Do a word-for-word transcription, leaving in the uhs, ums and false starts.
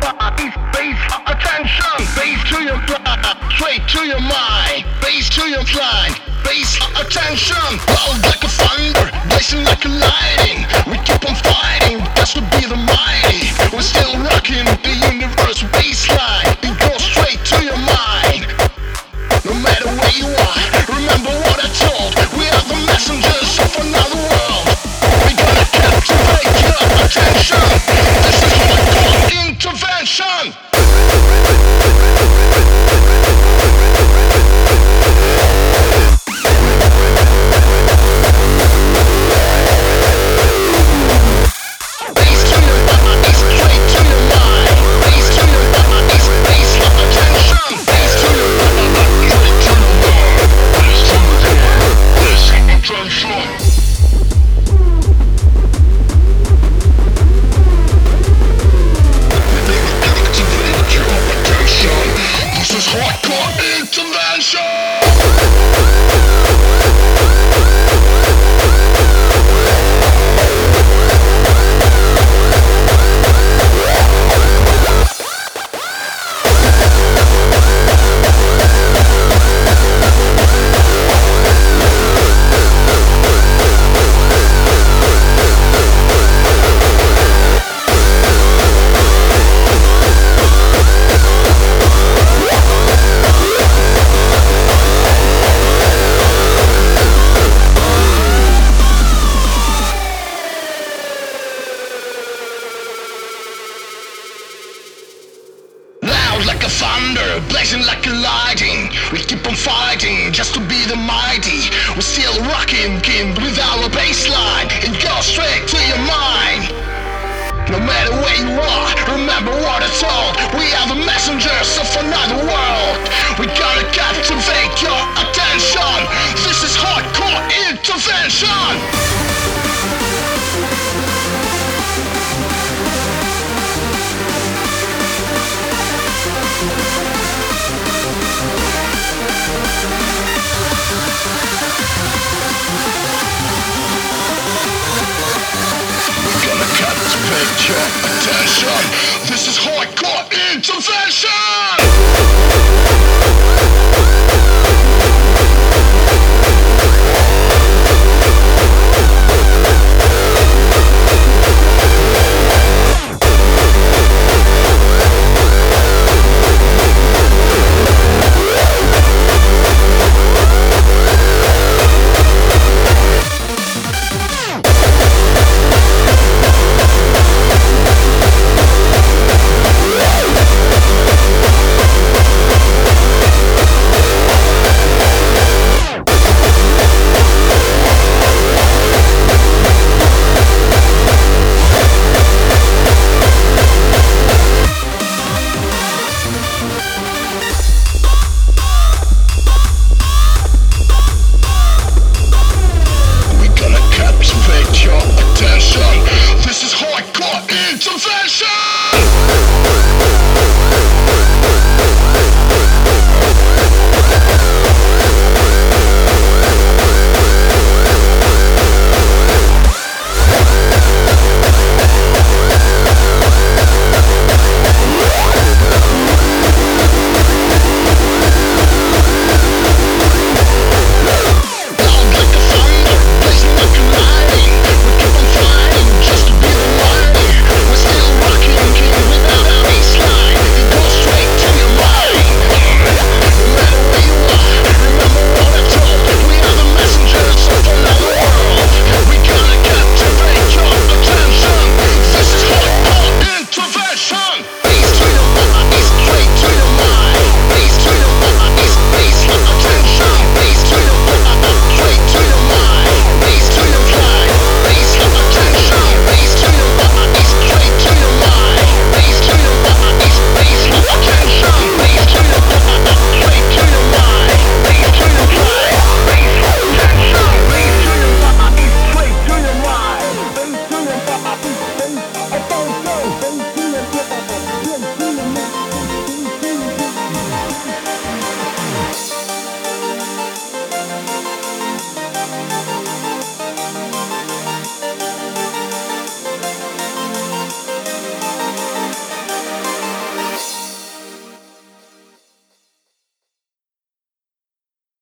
body, bass attention, bass to your blood, straight to your mind, bass to your mind, bass attention. Loud like a thunder, blazing like a lightning. We keep on fighting, that's to be the mighty. We're still rocking the universe bassline. It goes straight to your mind. No matter where you are, remember what I told. We are the messengers of another world. We're gonna captivate your attention. This is hardcore intervention. Hardcore intervention! Like a thunder, blazing like a lightning. We keep on fighting just to be the mighty. We're still rocking, king, with our bassline. It goes straight to your mind. No matter where you are, remember what I told. We are the messengers of another world. We gotta captivate your attention. This is hardcore intervention. Captivate your attention. This is hard.